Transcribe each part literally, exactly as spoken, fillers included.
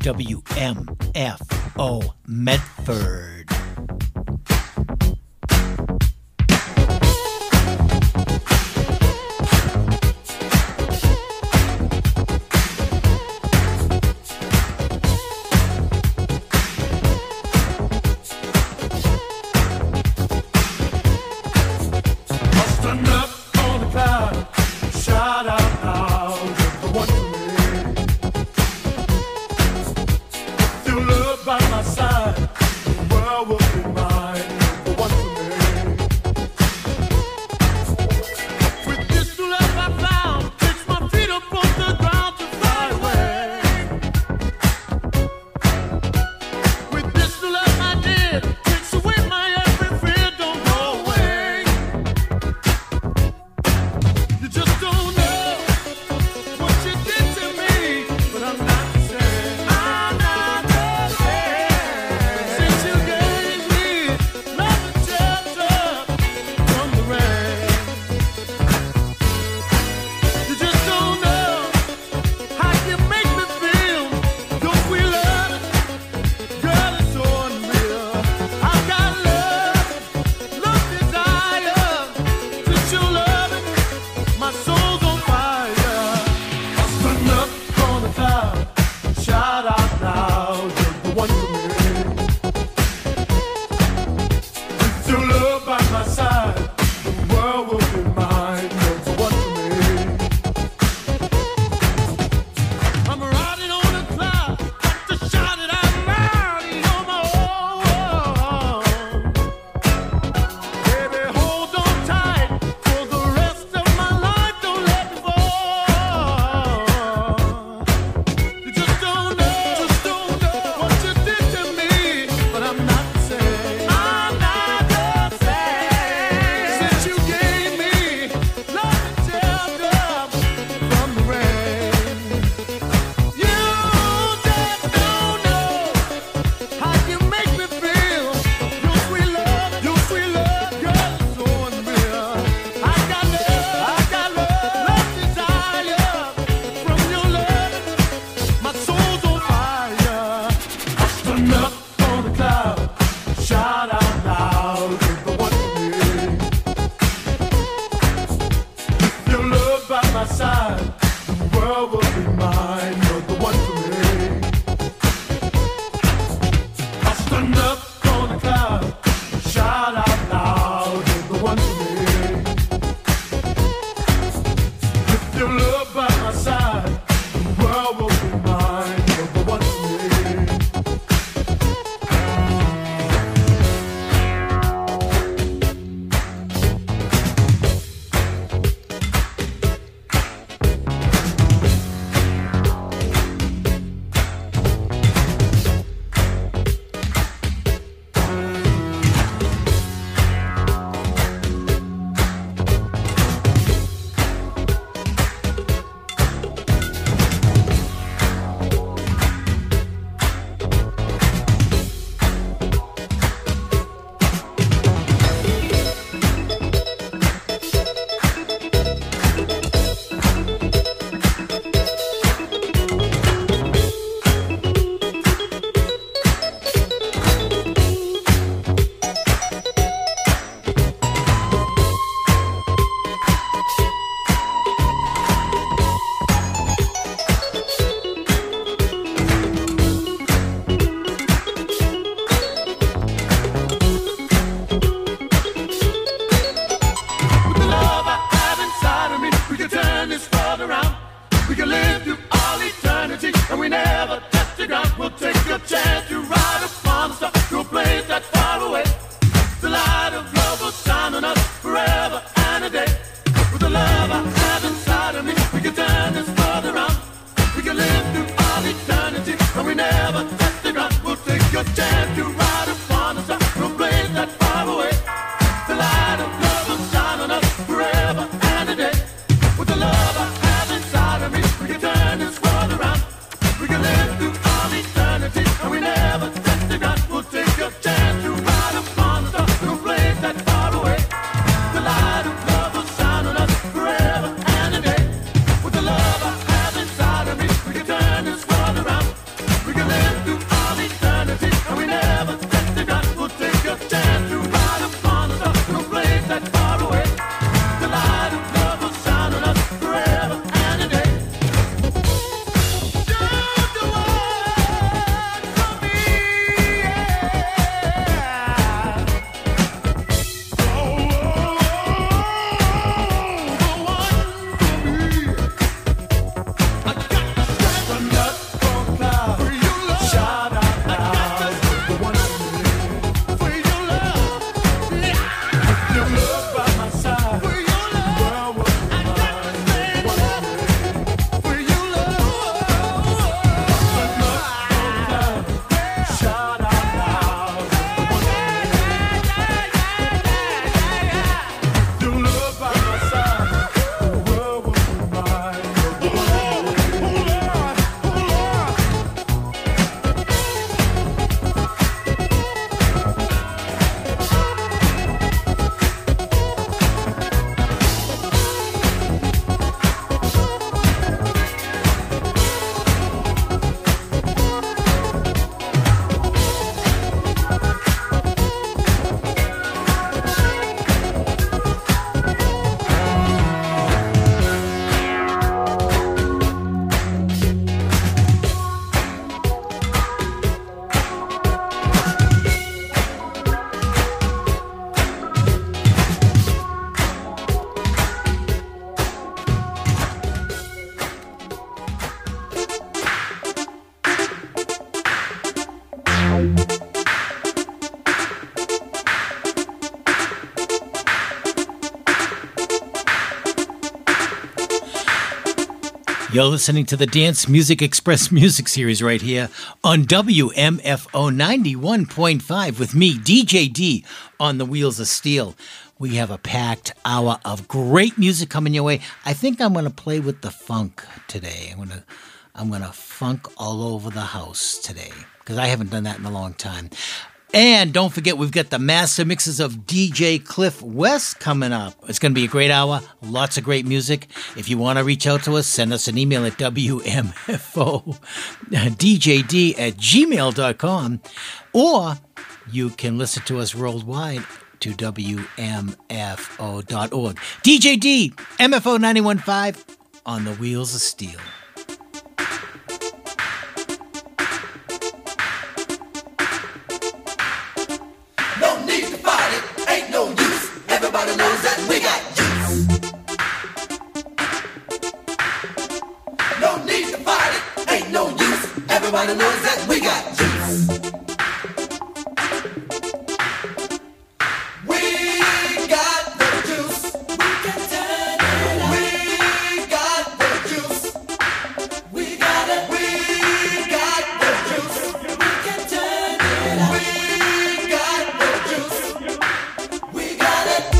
W M F O Medford. We can live through all eternity, and we never You're listening to the Dance Music Express Music Series right here on W M F O ninety-one point five with me, D J D, on the Wheels of Steel. We have a packed hour of great music coming your way. I think I'm going to play with the funk today. I'm going to I'm going to funk all over the house today because I haven't done that in a long time. And don't forget, we've got the master mixes of D J Cliff West coming up. It's going to be a great hour, lots of great music. If you want to reach out to us, send us an email at W M F O D J D at gmail dot com, or you can listen to us worldwide to W M F O dot org. D J D, M F O ninety-one point five on the Wheels of Steel. Everybody knows that we got juice. No need to fight it, ain't no use. Everybody knows that we got juice. We got the juice. We can turn it on. We got the juice. We got it. We got the juice. We can turn it on. We got the juice. We got it.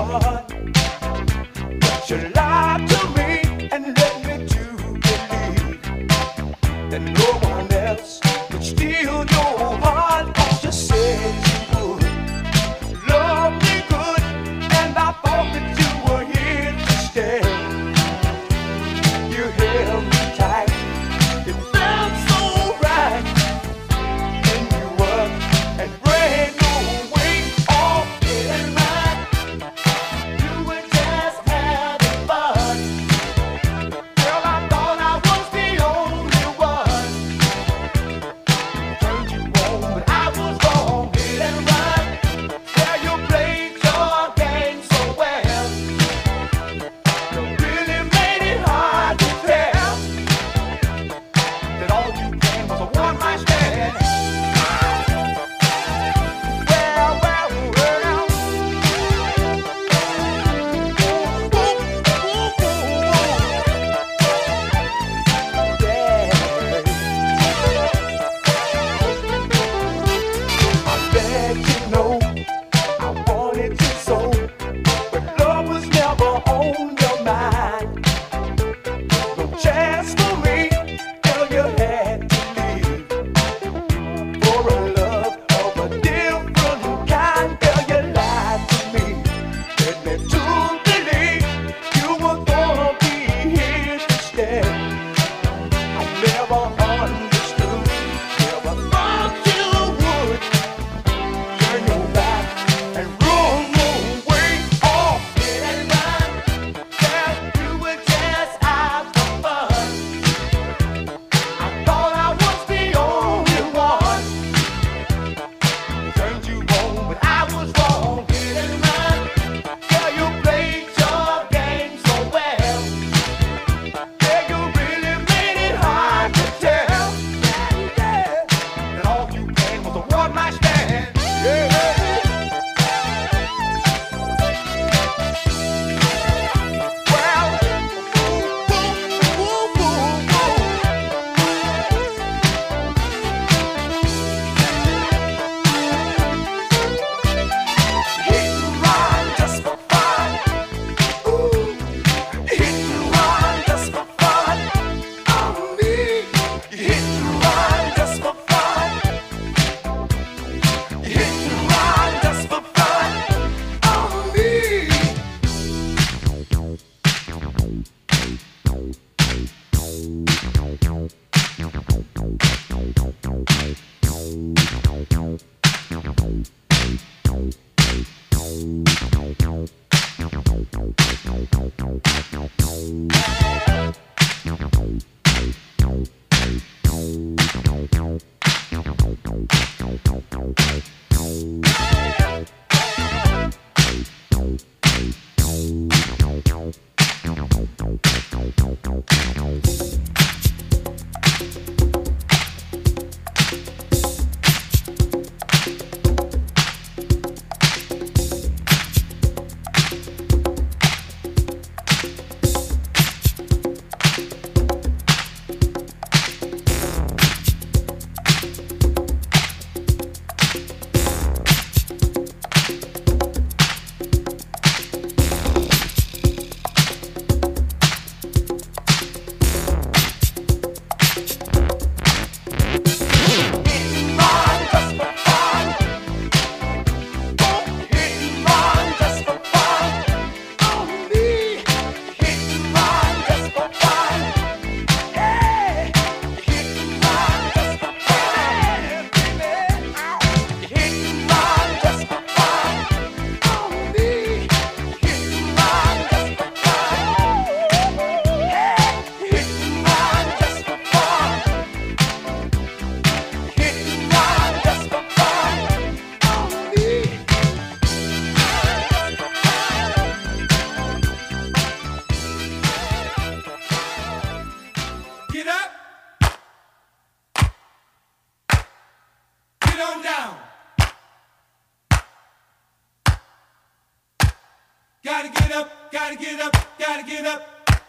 Gotta get up, gotta get up, gotta get up.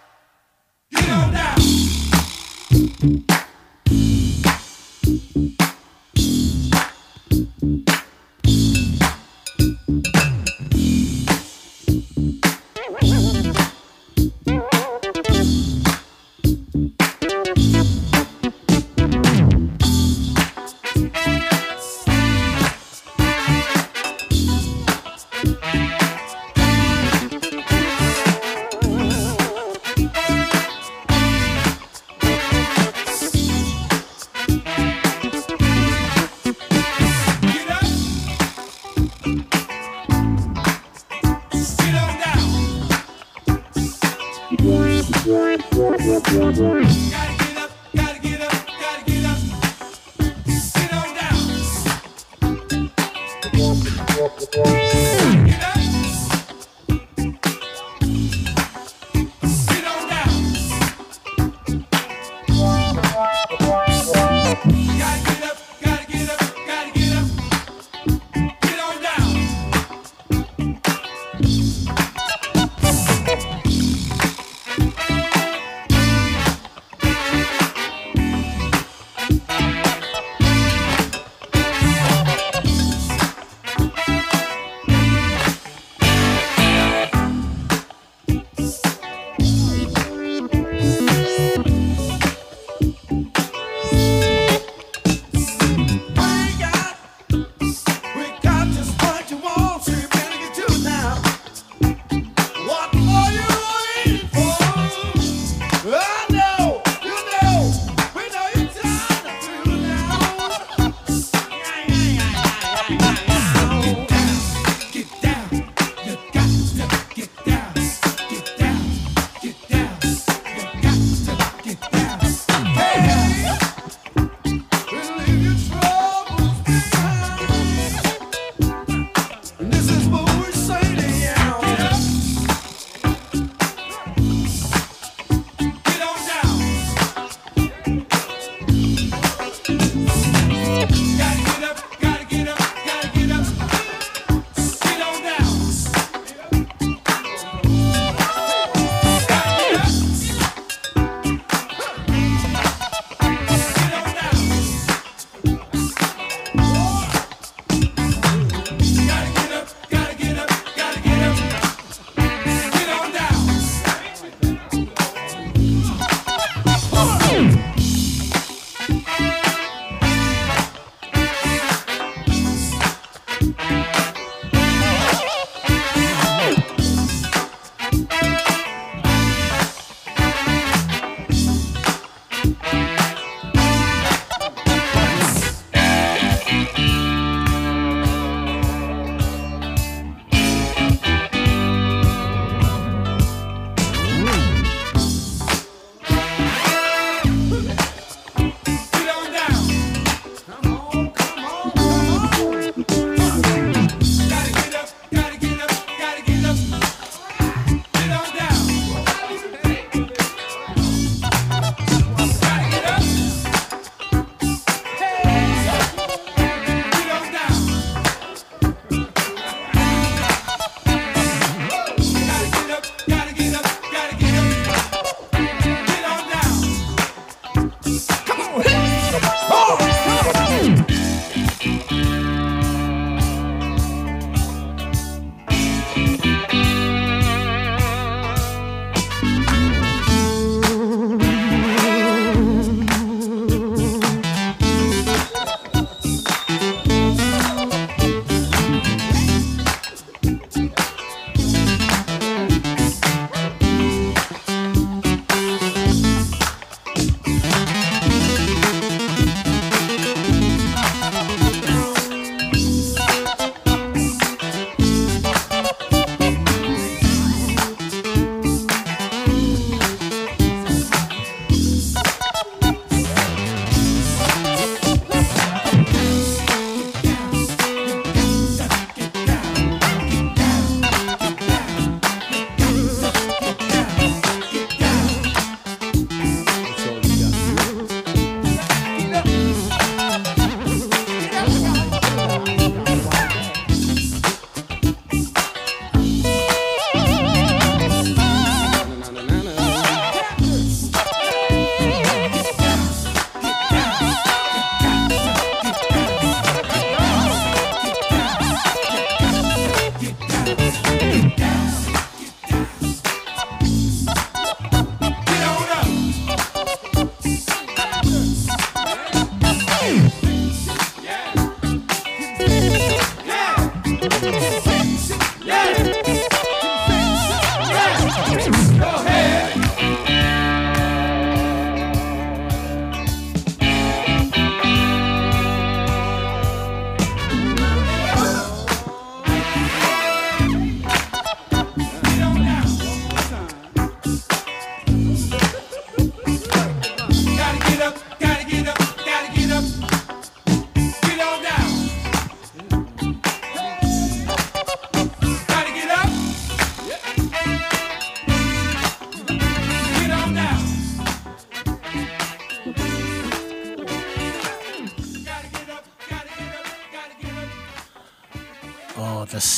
Get on down.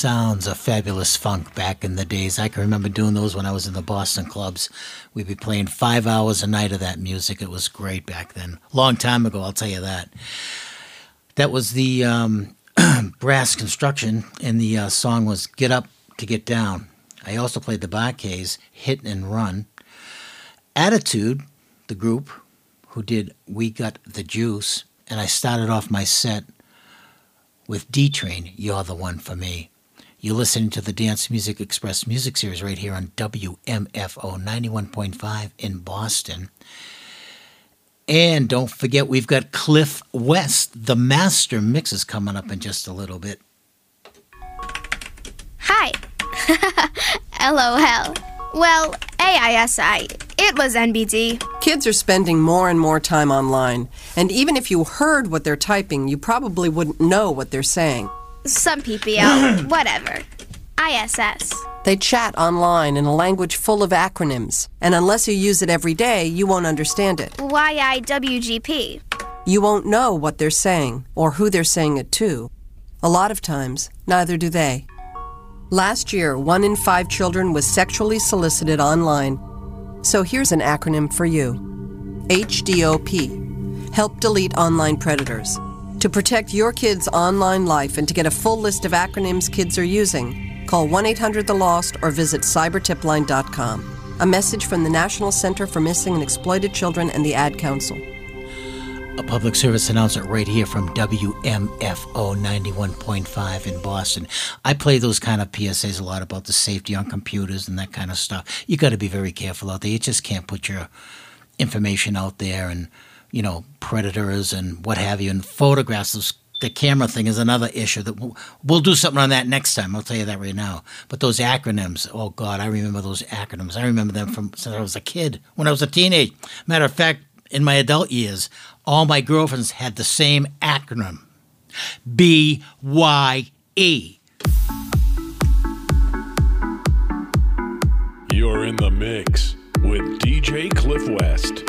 sounds of Fabulous Funk back in the days. I can remember doing those when I was in the Boston clubs. We'd be playing five hours a night of that music. It was great back then. Long time ago, I'll tell you that. That was the um, Brass Construction, and the uh, song was Get Up to Get Down. I also played the Bar-Kays, Hit and Run. Attitude, the group who did We Got the Juice, and I started off my set with D-Train, You're the One for Me. You're listening to the Dance Music Express Music Series right here on W M F O ninety-one point five in Boston. And don't forget, we've got Cliff West, the master mixes, coming up in just a little bit. Hi. LOL. Well, A I S I. It was N B D. Kids are spending more and more time online, and even if you heard what they're typing, you probably wouldn't know what they're saying. Some P P L. Whatever. I S S. They chat online in a language full of acronyms, and unless you use it every day, you won't understand it. Y I W G P. You won't know what they're saying, or who they're saying it to. A lot of times, neither do they. Last year, one in five children was sexually solicited online. So here's an acronym for you. H D O P. Help delete online predators. To protect your kids' online life and to get a full list of acronyms kids are using, call one eight hundred the lost or visit cyber tip line dot com. A message from the National Center for Missing and Exploited Children and the Ad Council. A public service announcement right here from W M F O ninety-one point five in Boston. I play those kind of P S As a lot about the safety on computers and that kind of stuff. You got to be very careful out there. You just can't put your information out there, and, you know, predators and what have you, and photographs. Those, the camera thing is another issue. That we'll, we'll do something on that next time. I'll tell you that right now. But those acronyms, oh, God, I remember those acronyms. I remember them from since I was a kid, when I was a teenager. Matter of fact, in my adult years, all my girlfriends had the same acronym, B Y E. You're in the mix with D J Cliff West.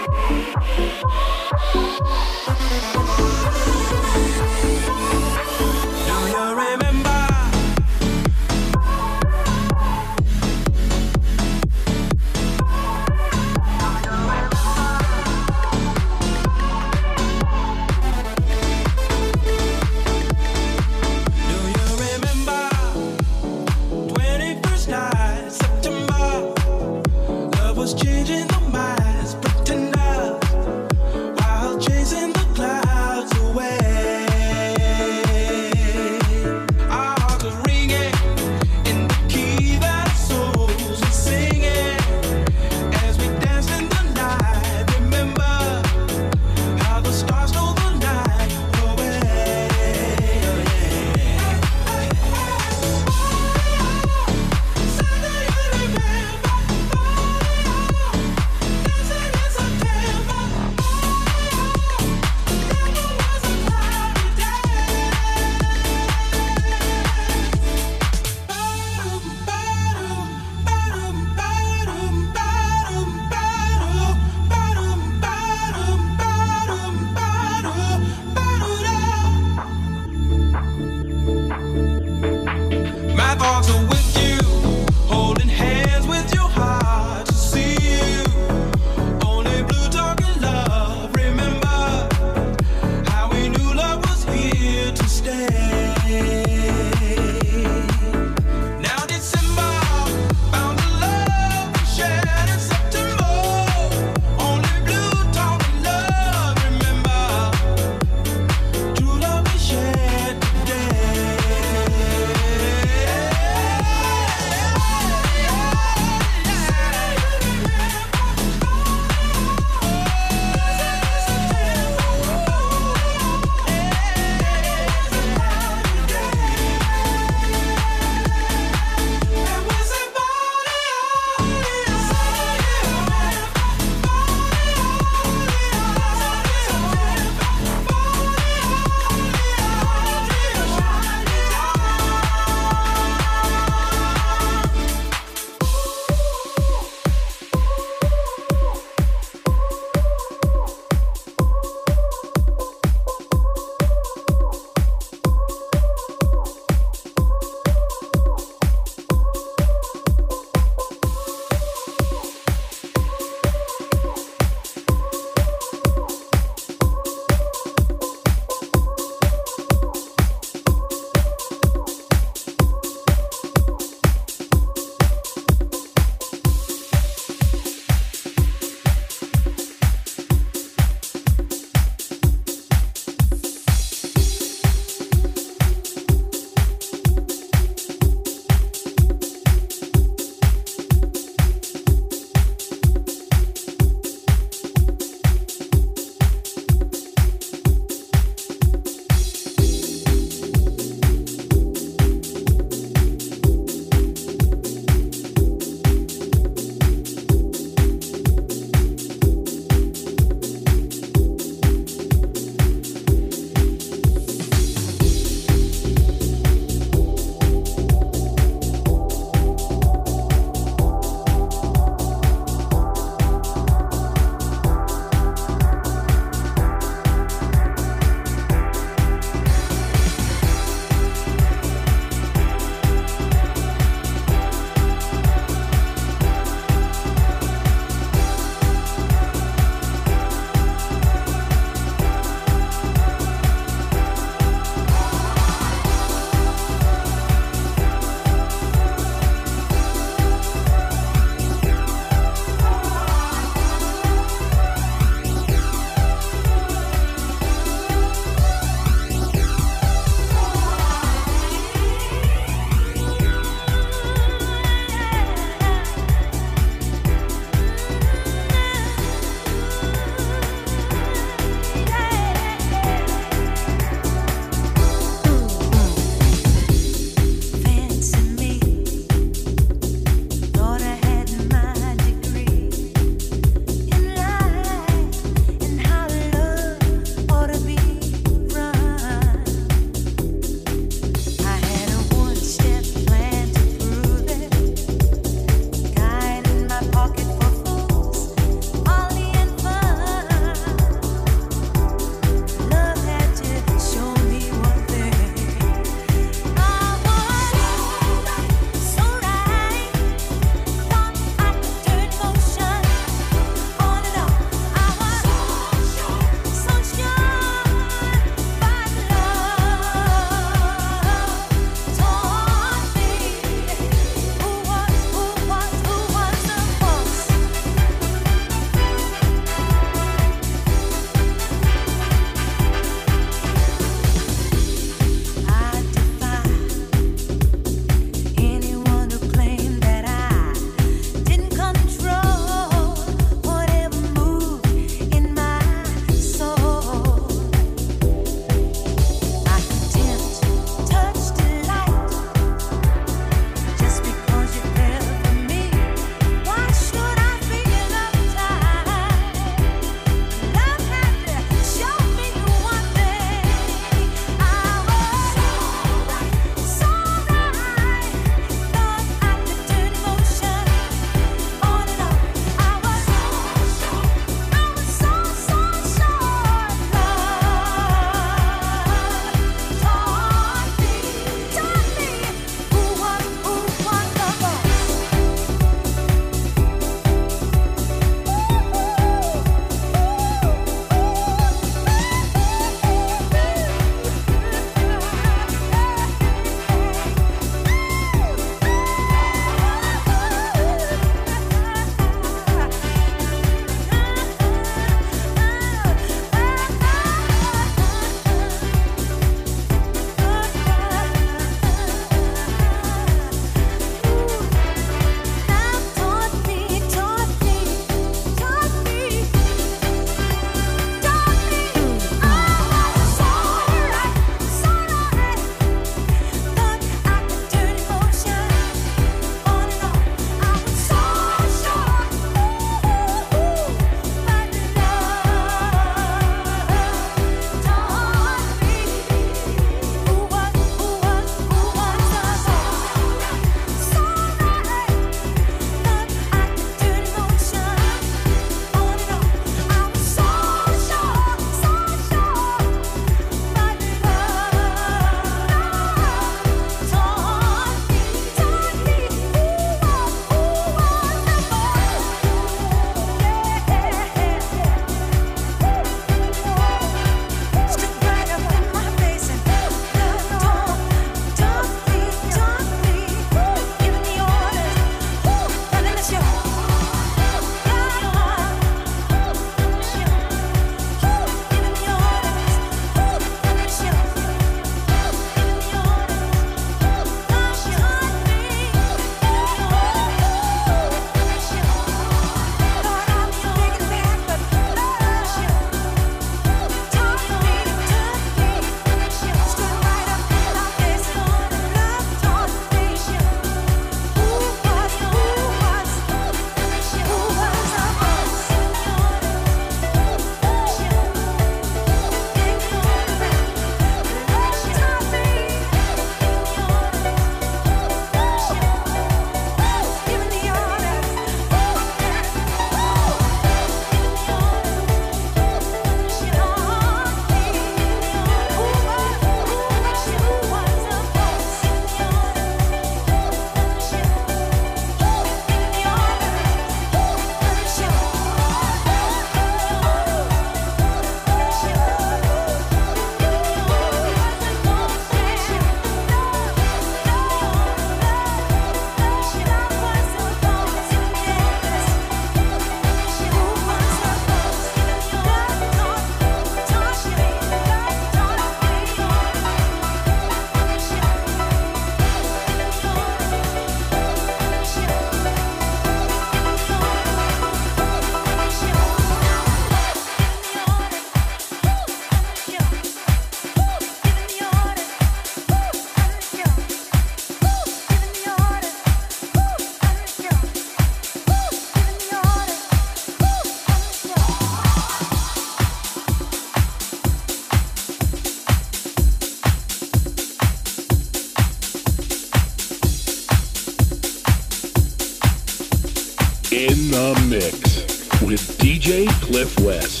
with D J Cliff West.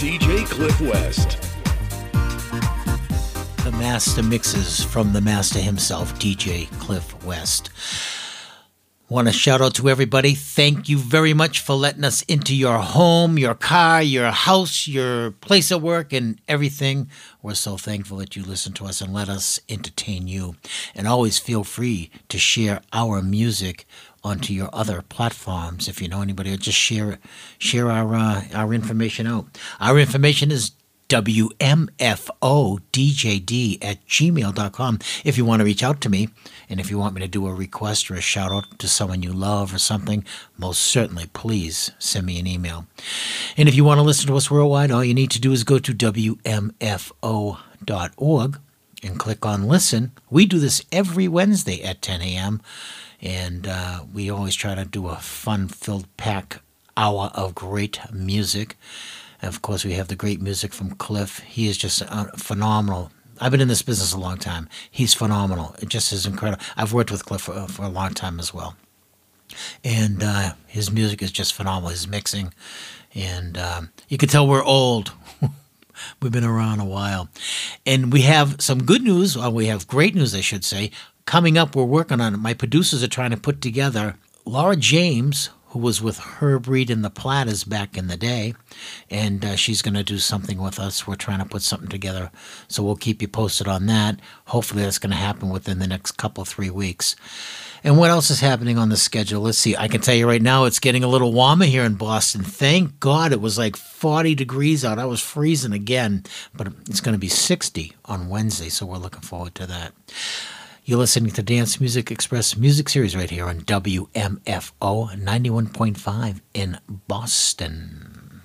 D J Cliff West. The master mixes from the master himself, D J Cliff West. Want to shout out to everybody. Thank you very much for letting us into your home, your car, your house, your place of work, and everything. We're so thankful that you listen to us and let us entertain you. And always feel free to share our music onto your other platforms. If you know anybody, or just share share our uh, our information out. Our information is W M F O D J D at gmail dot com if you want to reach out to me. And if you want me to do a request or a shout out to someone you love or something, most certainly, please send me an email. And if you want to listen to us worldwide, all you need to do is go to W M F O dot org and click on listen. We do this every Wednesday at ten a.m. And uh, we always try to do a fun-filled pack hour of great music. And of course, we have the great music from Cliff. He is just uh, phenomenal. I've been in this business a long time. He's phenomenal. It just is incredible. I've worked with Cliff for, for a long time as well. And uh, his music is just phenomenal. His mixing. And um, you can tell we're old. We've been around a while. And we have some good news, or we have great news, I should say. Coming up, we're working on it. My producers are trying to put together Laura James, who was with Herb Reed and the Platters back in the day, and uh, she's going to do something with us. We're trying to put something together, so we'll keep you posted on that. Hopefully that's going to happen within the next couple, three weeks. And what else is happening on the schedule? Let's see. I can tell you right now it's getting a little warmer here in Boston. Thank God it was like forty degrees out. I was freezing again, but it's going to be sixty on Wednesday, so we're looking forward to that. You're listening to Dance Music Express Music Series right here on W M F O ninety-one point five in Boston.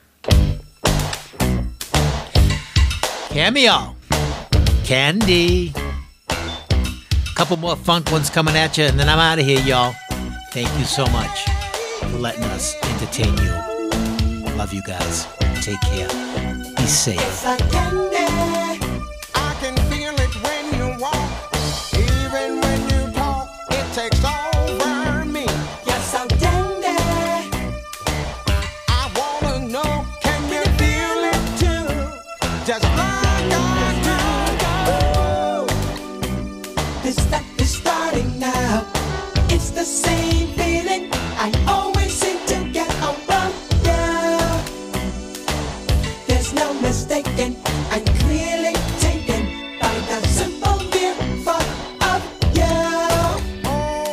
Cameo. Candy. Couple more funk ones coming at you, and then I'm out of here, y'all. Thank you so much for letting us entertain you. Love you guys. Take care. Be safe. It's like candy. I can feel it when you walk. Even when you talk, it takes over me. You're so dandy. I wanna know, can you feel it too? Just like I do. Ooh. This stuff is starting now. It's the same feeling I always seem to get around you. There's no mistaking, I'm clearly taken by the simple mere thought of you.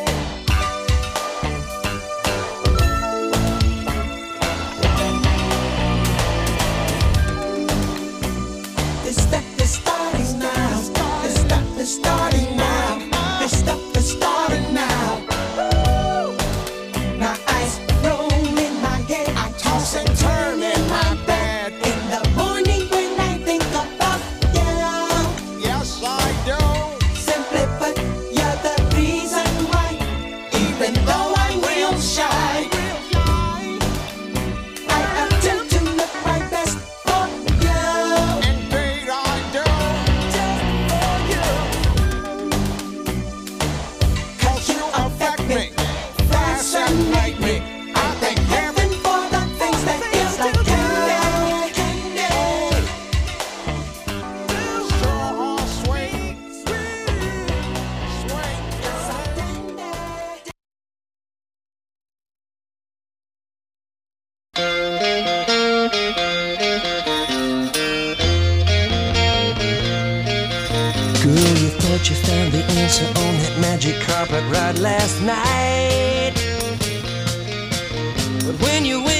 This stuff is starting now. This stuff is starting now. This stuff is starting now. My eyes roll in my head. I toss and turn in my bed. In the morning when I think about you. Yes, I do. Simply put, you're the reason why. Even though I'm real shy, I attempt to look my best for you. Indeed I do. Just for you. 'Cause you affect me, fascinate me. I thank heaven for the things that feels like candy. Candy. So sweet, sweet, sweet, so candy. Girl, you thought you found the answer on that magic carpet ride last night. But when you went